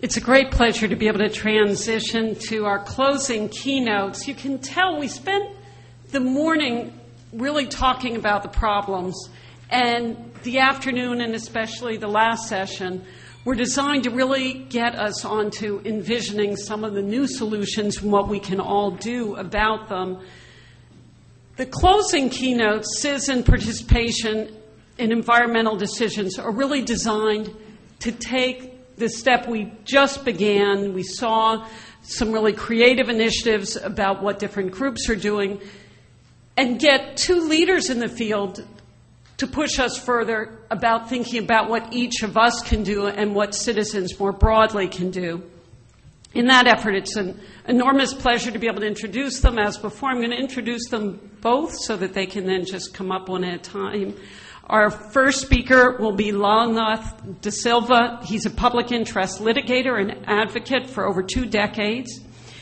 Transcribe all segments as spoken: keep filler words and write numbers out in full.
It's a great pleasure to be able to transition to our closing keynotes. You can tell we spent the morning really talking about the problems, and the afternoon, and especially the last session, were designed to really get us onto envisioning some of the new solutions and what we can all do about them. The closing keynotes, citizen participation in environmental decisions, are really designed to take the step we just began. We saw some really creative initiatives about what different groups are doing, and get two leaders in the field to push us further about thinking about what each of us can do and what citizens more broadly can do. In that effort, it's an enormous pleasure to be able to introduce them. As before, I'm going to introduce them both so that they can then just come up one at a time. Our first speaker will be Lalnath De Silva. He's a public interest litigator and advocate for over two decades.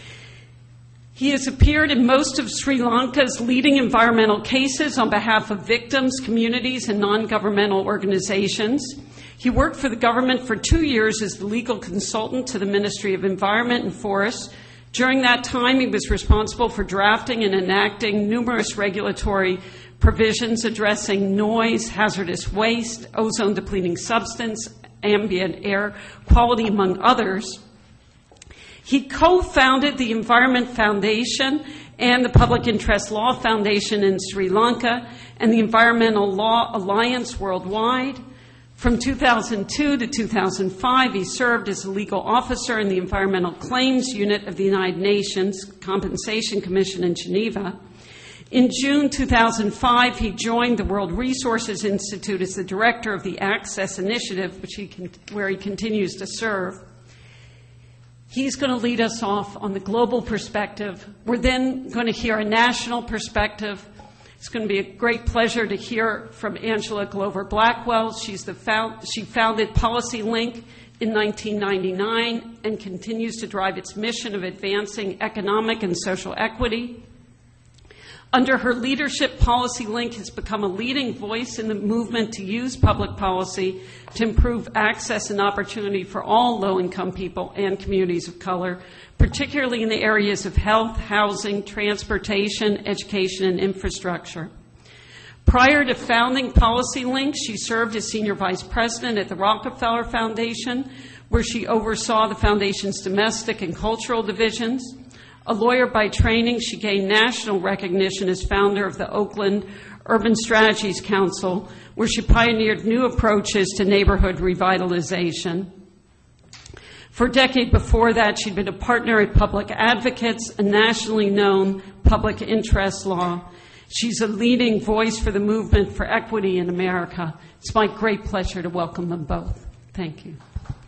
He has appeared in most of Sri Lanka's leading environmental cases on behalf of victims, communities, and non-governmental organizations. He worked for the government for two years as the legal consultant to the Ministry of Environment and Forests. During that time, he was responsible for drafting and enacting numerous regulatory provisions addressing noise, hazardous waste, ozone-depleting substance, ambient air quality, among others. He co-founded the Environment Foundation and the Public Interest Law Foundation in Sri Lanka and the Environmental Law Alliance worldwide. From two thousand two to two thousand five, he served as a legal officer in the Environmental Claims Unit of the United Nations Compensation Commission in Geneva. In June two thousand five, he joined the World Resources Institute as the director of the Access Initiative, which he con- where he continues to serve. He's going to lead us off on the global perspective. We're then going to hear a national perspective. It's going to be a great pleasure to hear from Angela Glover Blackwell. She's the found, she founded Policy Link in nineteen ninety-nine and continues to drive its mission of advancing economic and social equity. Under her leadership, Policy Link has become a leading voice in the movement to use public policy to improve access and opportunity for all low-income people and communities of color, particularly in the areas of health, housing, transportation, education, and infrastructure. Prior to founding Policy Link, she served as senior vice president at the Rockefeller Foundation, where she oversaw the foundation's domestic and cultural divisions. A lawyer by training, she gained national recognition as founder of the Oakland Urban Strategies Council, where she pioneered new approaches to neighborhood revitalization. For a decade before that, she'd been a partner at Public Advocates, a nationally known public interest law. She's a leading voice for the movement for equity in America. It's my great pleasure to welcome them both. Thank you.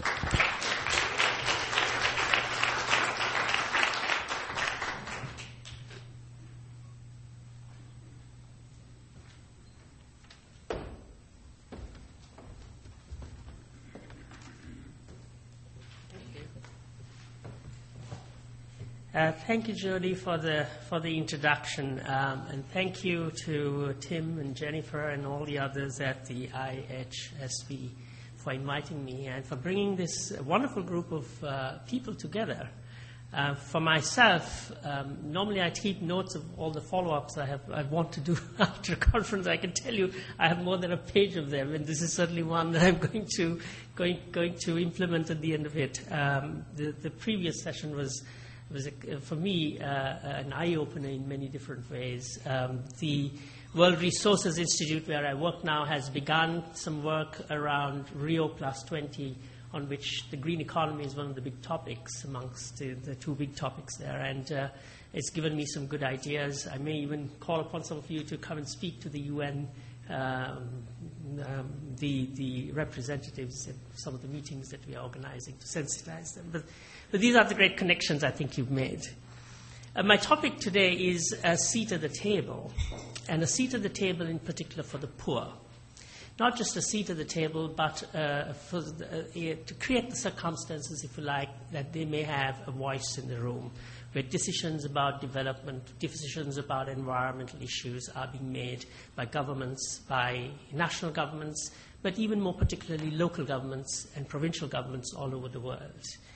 Uh, thank you, Jody, for the for the introduction, um, and thank you to Tim and Jennifer and all the others at the I H S B for inviting me and for bringing this wonderful group of uh, people together. Uh, for myself, um, normally I keep notes of all the follow-ups I have I want to do after a conference. I can tell you I have more than a page of them, and this is certainly one that I'm going to going going to implement at the end of it. Um, the the previous session was. was, a, for me, uh, an eye-opener in many different ways. Um, the World Resources Institute, where I work now, has begun some work around Rio plus twenty, on which the green economy is one of the big topics amongst the, the two big topics there. And uh, it's given me some good ideas. I may even call upon some of you to come and speak to the U N, um, um, the, the representatives at some of the meetings that we are organizing to sensitize them. But But these are the great connections I think you've made. Uh, my topic today is a seat at the table, and a seat at the table in particular for the poor. Not just a seat at the table, but uh, for the, uh, to create the circumstances, if you like, that they may have a voice in the room, where decisions about development, decisions about environmental issues are being made by governments, by national governments, but even more particularly local governments and provincial governments all over the world.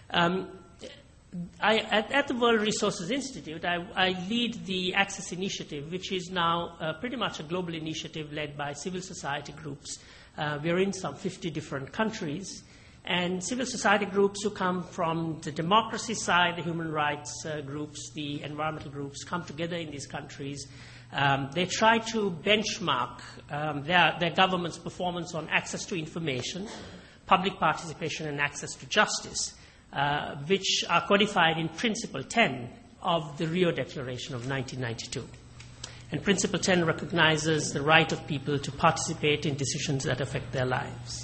Um, I, at, at the World Resources Institute, I, I lead the Access Initiative, which is now uh, pretty much a global initiative led by civil society groups. Uh, we're in some fifty different countries, and civil society groups who come from the democracy side, the human rights uh, groups, the environmental groups, come together in these countries. Um, they try to benchmark um, their, their government's performance on access to information, public participation, and access to justice, Uh, which are codified in Principle ten of the Rio Declaration of nineteen ninety-two. And Principle ten recognizes the right of people to participate in decisions that affect their lives.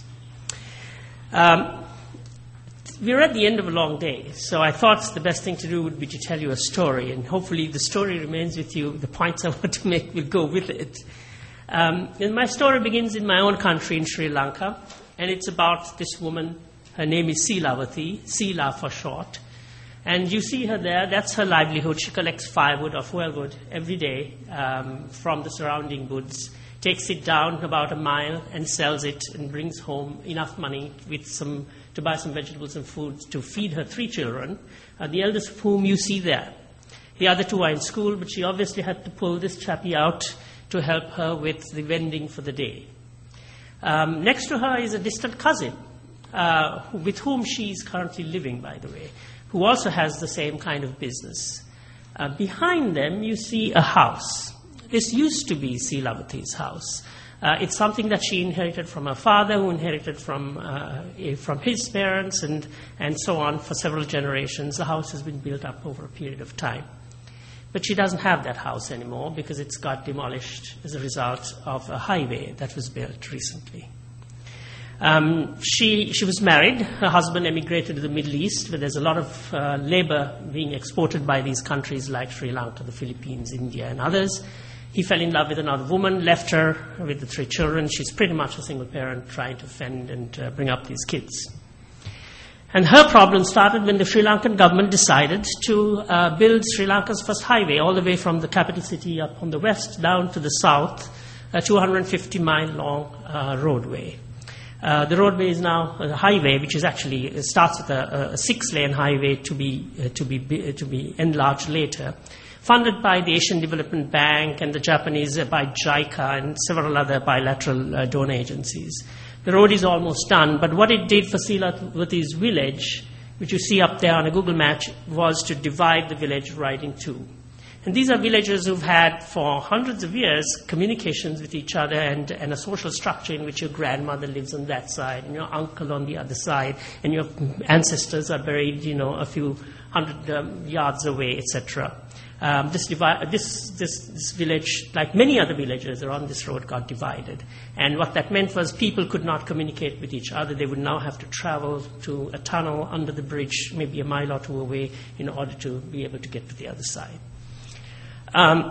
Um, we're at the end of a long day, so I thought the best thing to do would be to tell you a story, and hopefully the story remains with you. The points I want to make will go with it. Um, and my story begins in my own country, in Sri Lanka, and it's about this woman. Her name is Siilavati, Sila for short. And you see her there. That's her livelihood. She collects firewood or fuelwood every day um, from the surrounding woods, takes it down about a mile and sells it and brings home enough money with some, to buy some vegetables and food to feed her three children, uh, the eldest of whom you see there. The other two are in school, but she obviously had to pull this chappie out to help her with the vending for the day. Um, next to her is a distant cousin, Uh, with whom she is currently living, by the way, who also has the same kind of business. Uh, behind them, you see a house. This used to be Siilavati's house. Uh, it's something that she inherited from her father, who inherited from uh, from his parents, and, and so on for several generations. The house has been built up over a period of time. But she doesn't have that house anymore because it's got demolished as a result of a highway that was built recently. Um, she, she was married. Her husband emigrated to the Middle East, where there's a lot of uh, labor being exported by these countries like Sri Lanka, the Philippines, India, and others. He fell in love with another woman, left her with the three children. She's pretty much a single parent trying to fend and uh, bring up these kids. And her problem started when the Sri Lankan government decided to uh, build Sri Lanka's first highway all the way from the capital city up on the west down to the south, a two hundred fifty mile long uh, roadway. Uh, the roadway is now a highway, which is actually it starts with a, a six-lane highway to be uh, to be uh, to be enlarged later, funded by the Asian Development Bank and the Japanese uh, by JICA and several other bilateral uh, donor agencies. The road is almost done, but what it did for Siilavati's village, which you see up there on a Google map, was to divide the village right in two. And these are villagers who've had for hundreds of years communications with each other and, and a social structure in which your grandmother lives on that side and your uncle on the other side and your ancestors are buried, you know, a few hundred um, yards away, et cetera. Um, this, divi- this, this, this village, like many other villages around this road, got divided. And what that meant was people could not communicate with each other. They would now have to travel to a tunnel under the bridge, maybe a mile or two away, in order to be able to get to the other side. Um,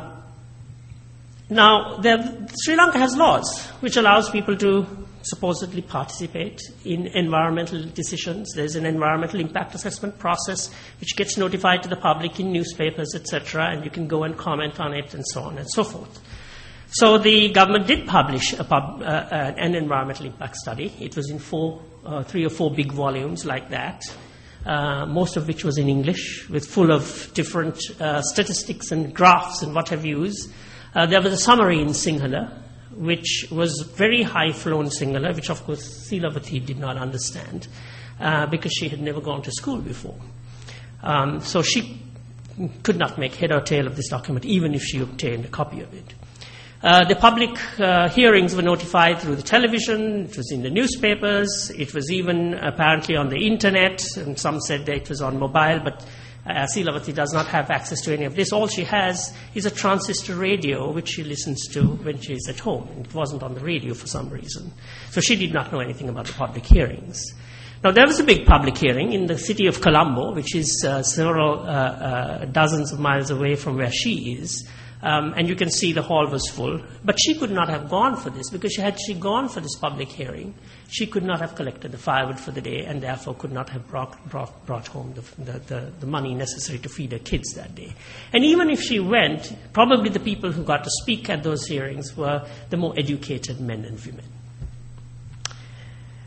now, there, Sri Lanka has laws which allows people to supposedly participate in environmental decisions. There's an environmental impact assessment process which gets notified to the public in newspapers, et cetera, and you can go and comment on it and so on and so forth. So the government did publish a pub, uh, uh, an environmental impact study. It was in four, uh, three or four big volumes like that. Uh, most of which was in English, with full of different uh, statistics and graphs and what have yous. Uh, there was a summary in Sinhala, which was very high-flown Sinhala, which of course Siilavati did not understand uh, because she had never gone to school before. Um, so she could not make head or tail of this document, even if she obtained a copy of it. Uh, the public uh, hearings were notified through the television, it was in the newspapers, it was even apparently on the internet, and some said that it was on mobile, but uh, Siilavati does not have access to any of this. All she has is a transistor radio, which she listens to when she is at home. It wasn't on the radio for some reason. So she did not know anything about the public hearings. Now, there was a big public hearing in the city of Colombo, which is uh, several uh, uh, dozens of miles away from where she is. Um, and you can see the hall was full. But she could not have gone for this, because she, had she gone for this public hearing, she could not have collected the firewood for the day and therefore could not have brought, brought, brought home the, the, the, the money necessary to feed her kids that day. And even if she went, probably the people who got to speak at those hearings were the more educated men and women.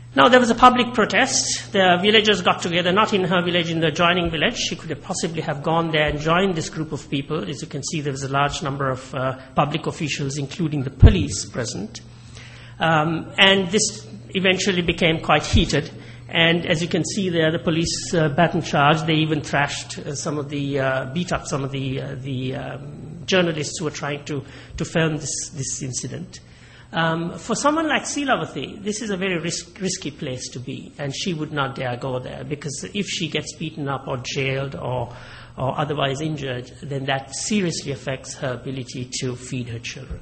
Now, there was a public protest. The villagers got together, not in her village, in the adjoining village. She could have possibly have gone there and joined this group of people. As you can see, there was a large number of uh, public officials, including the police, present. Um, and this eventually became quite heated. And as you can see there, the police uh, baton charged. They even thrashed uh, some of the, uh, beat up some of the, uh, the um, journalists who were trying to, to film this, this incident. Um, for someone like Silavati, this is a very risk, risky place to be, and she would not dare go there, because if she gets beaten up or jailed or, or otherwise injured, then that seriously affects her ability to feed her children.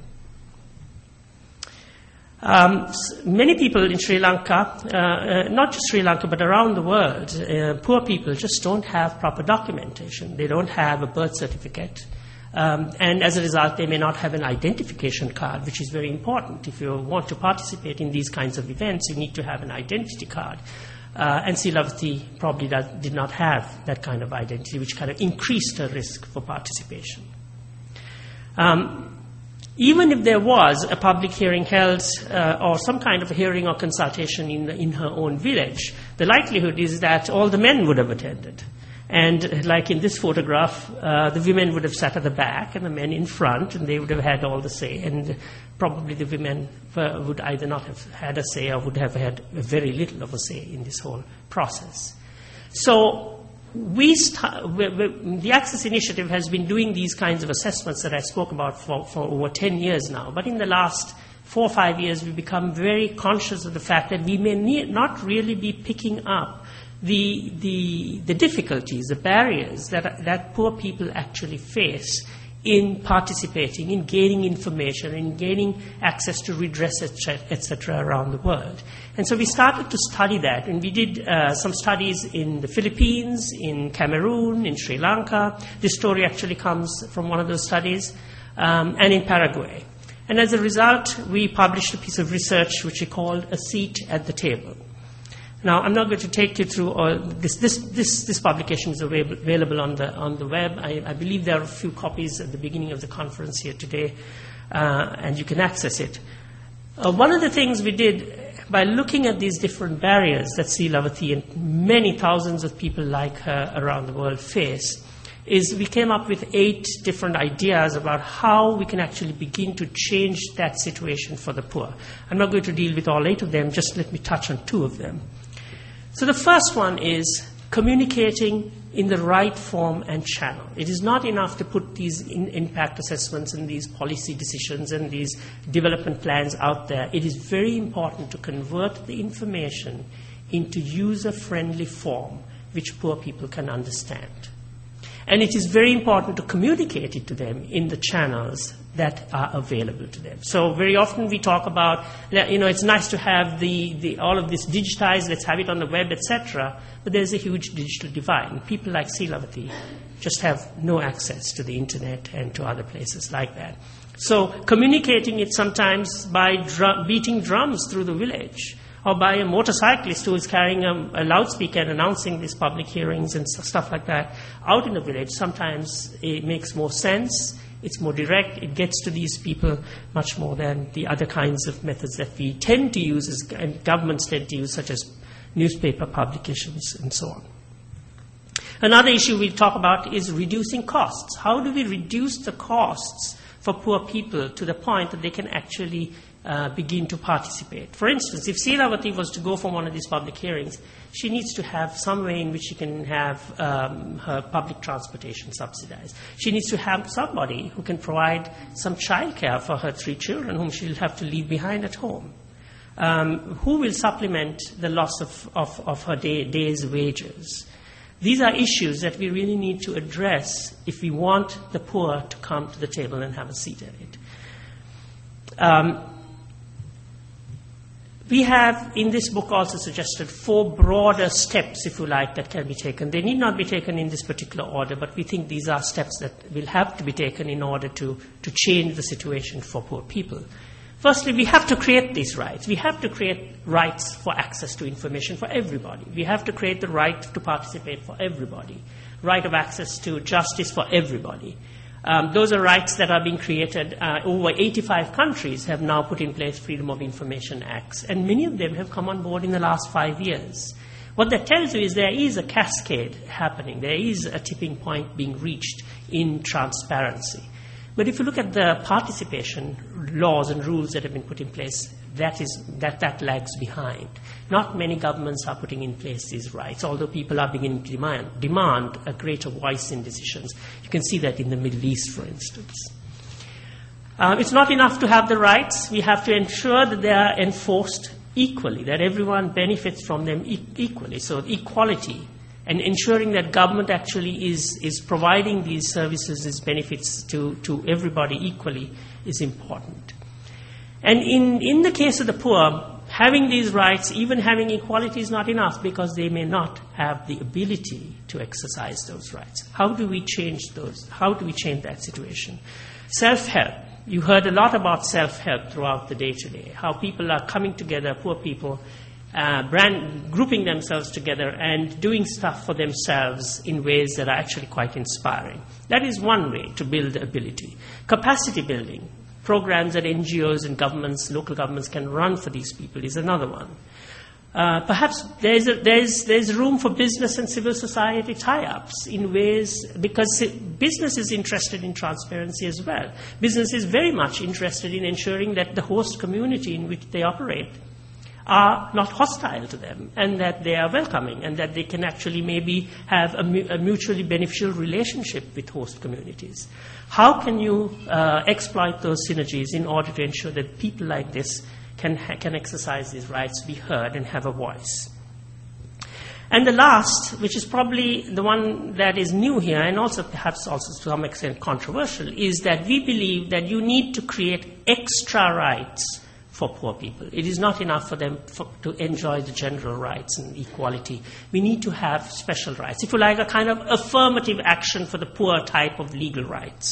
Um, many people in Sri Lanka, uh, uh, not just Sri Lanka, but around the world, uh, poor people just don't have proper documentation. They don't have a birth certificate. Um, and as a result, they may not have an identification card, which is very important. If you want to participate in these kinds of events, you need to have an identity card. Uh, and Silavati probably does, did not have that kind of identity, which kind of increased her risk for participation. Um, even if there was a public hearing held uh, or some kind of a hearing or consultation in, the, in her own village, the likelihood is that all the men would have attended. And like in this photograph, uh, the women would have sat at the back and the men in front, and they would have had all the say. And probably the women uh, would either not have had a say or would have had very little of a say in this whole process. So we st- we, we, the Access Initiative has been doing these kinds of assessments that I spoke about for, for over ten years now. But in the last four or five years, we've become very conscious of the fact that we may need not really be picking up The, the, the difficulties, the barriers that, that poor people actually face in participating, in gaining information, in gaining access to redress, et cetera, around the world. And so we started to study that, and we did uh, some studies in the Philippines, in Cameroon, in Sri Lanka. This story actually comes from one of those studies, um, and in Paraguay. And as a result, we published a piece of research which we called A Seat at the Table. Now, I'm not going to take you through all this. This, this, this publication is available on the, on the web. I, I believe there are a few copies at the beginning of the conference here today, uh, and you can access it. Uh, one of the things we did by looking at these different barriers that Silavati and many thousands of people like her around the world face is we came up with eight different ideas about how we can actually begin to change that situation for the poor. I'm not going to deal with all eight of them, just let me touch on two of them. So the first one is communicating in the right form and channel. It is not enough to put these in impact assessments and these policy decisions and these development plans out there. It is very important to convert the information into user-friendly form which poor people can understand. And it is very important to communicate it to them in the channels that are available to them. So very often we talk about, you know, it's nice to have the, the, all of this digitized, let's have it on the web, et cetera, but there's a huge digital divide. And people like Silavati just have no access to the internet and to other places like that. So communicating it sometimes by drum, beating drums through the village, or by a motorcyclist who is carrying a, a loudspeaker and announcing these public hearings and stuff like that out in the village, sometimes it makes more sense, it's more direct, it gets to these people much more than the other kinds of methods that we tend to use as, and governments tend to use, such as newspaper publications and so on. Another issue we talk about is reducing costs. How do we reduce the costs for poor people to the point that they can actually Uh, begin to participate? For instance, if Silavati was to go for one of these public hearings, she needs to have some way in which she can have um, her public transportation subsidized. She needs to have somebody who can provide some childcare for her three children whom she'll have to leave behind at home. Um, who will supplement the loss of, of, of her day, day's wages? These are issues that we really need to address if we want the poor to come to the table and have a seat at it. Um, We have, in this book, also suggested four broader steps, if you like, that can be taken. They need not be taken in this particular order, but we think these are steps that will have to be taken in order to, to change the situation for poor people. Firstly, we have to create these rights. We have to create rights for access to information for everybody. We have to create the right to participate for everybody, right of access to justice for everybody. Um, those are rights that are being created. Uh, over eighty-five countries have now put in place Freedom of Information Acts, and many of them have come on board in the last five years. What that tells you is there is a cascade happening. There is a tipping point being reached in transparency. But if you look at the participation laws and rules that have been put in place, that is that, that lags behind. Not many governments are putting in place these rights, although people are beginning to demand, demand a greater voice in decisions. You can see that in the Middle East, for instance. Uh, it's not enough to have the rights. We have to ensure that they are enforced equally, that everyone benefits from them e- equally. So equality and ensuring that government actually is, is providing these services, these benefits to, to everybody equally is important. And in, in the case of the poor, having these rights, even having equality is not enough because they may not have the ability to exercise those rights. How do we change those? How do we change that situation? Self-help. You heard a lot about self-help throughout the day today, how people are coming together, poor people, uh, brand, grouping themselves together and doing stuff for themselves in ways that are actually quite inspiring. That is one way to build the ability. Capacity building, programs that N G Os and governments, local governments can run for these people is another one. Uh, perhaps there's, a, there's, there's room for business and civil society tie-ups in ways, because business is interested in transparency as well. Business is very much interested in ensuring that the host community in which they operate are not hostile to them, and that they are welcoming, and that they can actually maybe have a, mu- a mutually beneficial relationship with host communities. How can you uh, exploit those synergies in order to ensure that people like this can, ha- can exercise these rights, be heard, and have a voice? And the last, which is probably the one that is new here, and also perhaps also to some extent controversial, is that we believe that you need to create extra rights for poor people. It is not enough for them for, to enjoy the general rights and equality. We need to have special rights, if you like, a kind of affirmative action for the poor type of legal rights.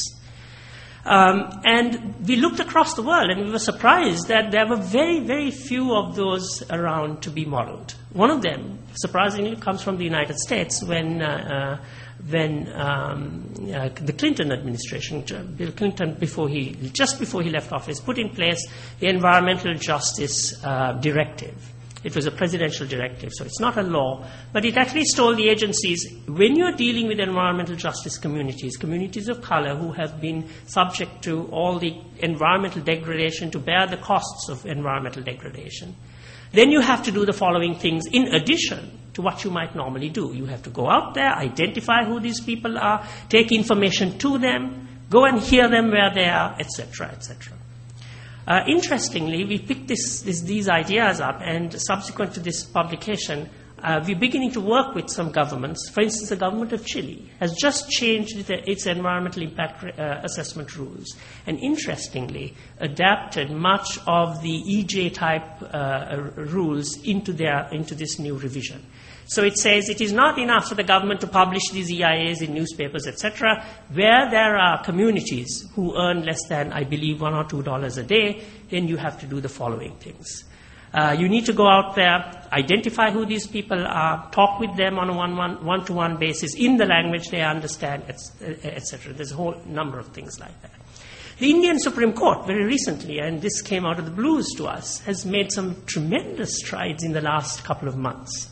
Um, and we looked across the world and we were surprised that there were very, very few of those around to be modeled. One of them, surprisingly, comes from the United States when uh, uh, when um, uh, the Clinton administration, Bill Clinton, before he, just before he left office, put in place the Environmental Justice uh, Directive. It was a presidential directive, so it's not a law, but it at least told the agencies, when you're dealing with environmental justice communities, communities of color who have been subject to all the environmental degradation, to bear the costs of environmental degradation, then you have to do the following things in addition to what you might normally do. You have to go out there, identify who these people are, take information to them, go and hear them where they are, et cetera, et cetera. Uh, interestingly, we picked this, this, these ideas up, and subsequent to this publication, uh, we're beginning to work with some governments. For instance, the government of Chile has just changed the, its environmental impact uh, assessment rules, and interestingly, adapted much of the E J-type uh, rules into, their, into this new revision. So it says it is not enough for the government to publish these E I As in newspapers, et cetera. Where there are communities who earn less than, I believe, one or two dollars a day, then you have to do the following things. Uh, you need to go out there, identify who these people are, talk with them on a one-one, one-to-one basis in the language they understand, et cetera. There's a whole number of things like that. The Indian Supreme Court, very recently, and this came out of the blues to us, has made some tremendous strides in the last couple of months.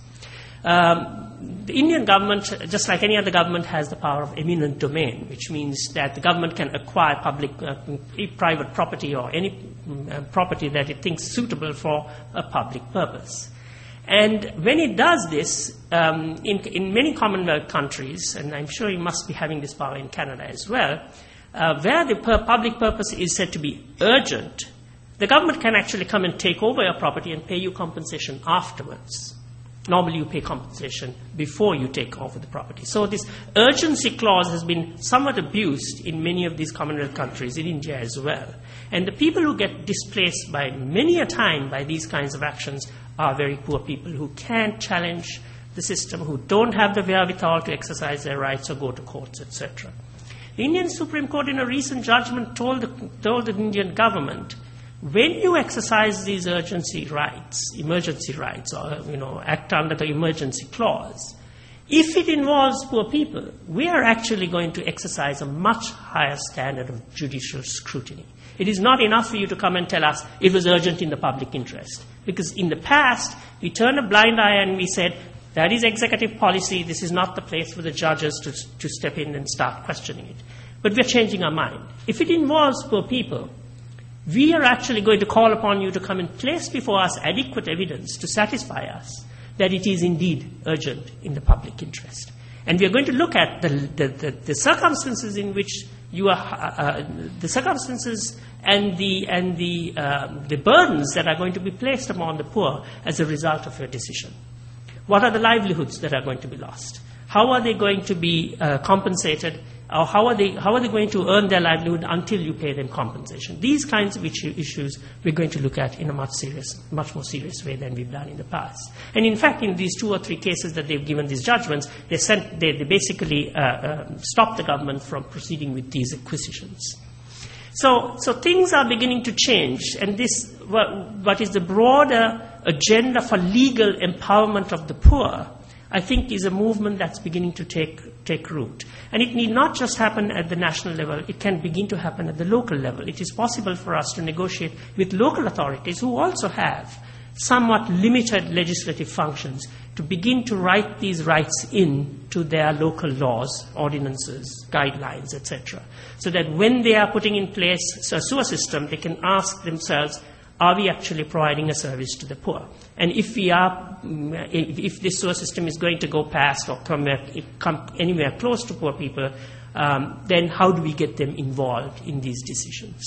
Um, the Indian government, just like any other government, has the power of eminent domain, which means that the government can acquire public, uh, private property or any uh, property that it thinks suitable for a public purpose. And when it does this, um, in, in many Commonwealth countries, and I'm sure you must be having this power in Canada as well, uh, where the per- public purpose is said to be urgent, the government can actually come and take over your property and pay you compensation afterwards. Normally you pay compensation before you take over the property. So this urgency clause has been somewhat abused in many of these Commonwealth countries, in India as well. And the people who get displaced by many a time by these kinds of actions are very poor people who can't challenge the system, who don't have the wherewithal to exercise their rights or go to courts, et cetera. The Indian Supreme Court in a recent judgment told the, told the Indian government, when you exercise these urgency rights, emergency rights, or you know, act under the emergency clause, If it involves poor people, we are actually going to exercise a much higher standard of judicial scrutiny. It is not enough for you to come and tell us it was urgent in the public interest. Because in the past, we turned a blind eye and we said, that is executive policy, this is not the place for the judges to, to step in and start questioning it. But we're changing our mind. If it involves poor people, we are actually going to call upon you to come and place before us adequate evidence to satisfy us that it is indeed urgent in the public interest. And we are going to look at the, the, the, the circumstances in which you are, uh, the circumstances and the, and the, uh, the burdens that are going to be placed upon the poor as a result of your decision. What are the livelihoods that are going to be lost? How are they going to be uh, compensated? Or how are they how are they going to earn their livelihood until you pay them compensation? These kinds of issue, issues we're going to look at in a much serious, much more serious way than we've done in the past. And in fact, in these two or three cases that they've given these judgments, they sent they, they basically uh, uh, stopped the government from proceeding with these acquisitions. So, so things are beginning to change, and this what, what is the broader agenda for legal empowerment of the poor, I think, is a movement that's beginning to take, take root. And it need not just happen at the national level, it can begin to happen at the local level. It is possible for us to negotiate with local authorities who also have somewhat limited legislative functions to begin to write these rights in to their local laws, ordinances, guidelines, et cetera. So that when they are putting in place a sewer system, they can ask themselves, are we actually providing a service to the poor? And if we are, if this sewer system is going to go past or come, come anywhere close to poor people, um, then how do we get them involved in these decisions?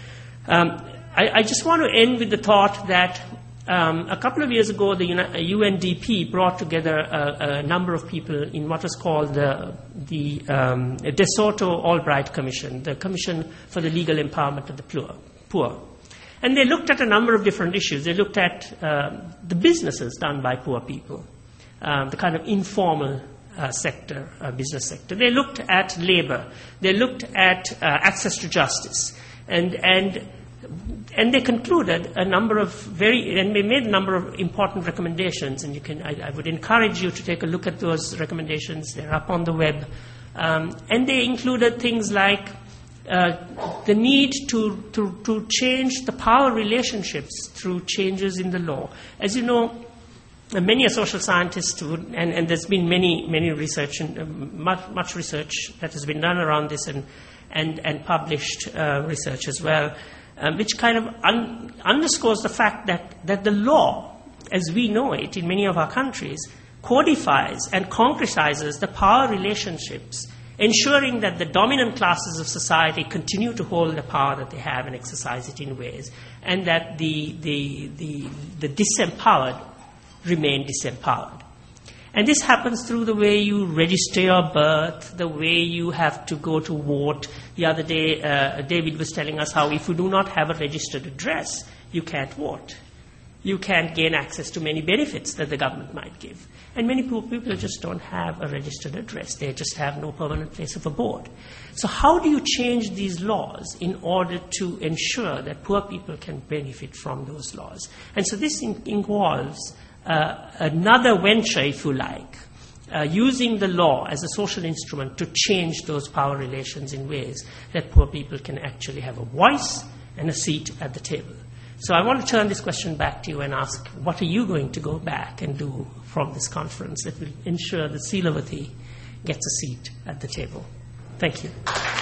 Um, I, I just want to end with the thought that um, a couple of years ago, the U N D P brought together a, a number of people in what was called the, the um, De Soto Albright Commission, the Commission for the Legal Empowerment of the Poor. And they looked at a number of different issues. They looked at uh, the businesses done by poor people, um, the kind of informal uh, sector, uh, business sector. They looked at labor. They looked at uh, access to justice. And, and, and they concluded a number of very, and they made a number of important recommendations. And you can, I, I would encourage you to take a look at those recommendations. They're up on the web. Um, and they included things like Uh, the need to, to, to change the power relationships through changes in the law. As you know, uh, many a social scientist, would, and, and there's been many, many research, and uh, much, much research that has been done around this and, and, and published uh, research as well, um, which kind of un- underscores the fact that, that the law, as we know it in many of our countries, codifies and concretizes the power relationships, ensuring that the dominant classes of society continue to hold the power that they have and exercise it in ways, and that the, the, the, the disempowered remain disempowered. And this happens through the way you register your birth, the way you have to go to vote. The other day, uh, David was telling us how if you do not have a registered address, you can't vote. You can't gain access to many benefits that the government might give. And many poor people just don't have a registered address. They just have no permanent place of abode. So how do you change these laws in order to ensure that poor people can benefit from those laws? And so this in- involves uh, another venture, if you like, uh, using the law as a social instrument to change those power relations in ways that poor people can actually have a voice and a seat at the table. So I want to turn this question back to you and ask, what are you going to go back and do from this conference that will ensure that Silavati gets a seat at the table? Thank you.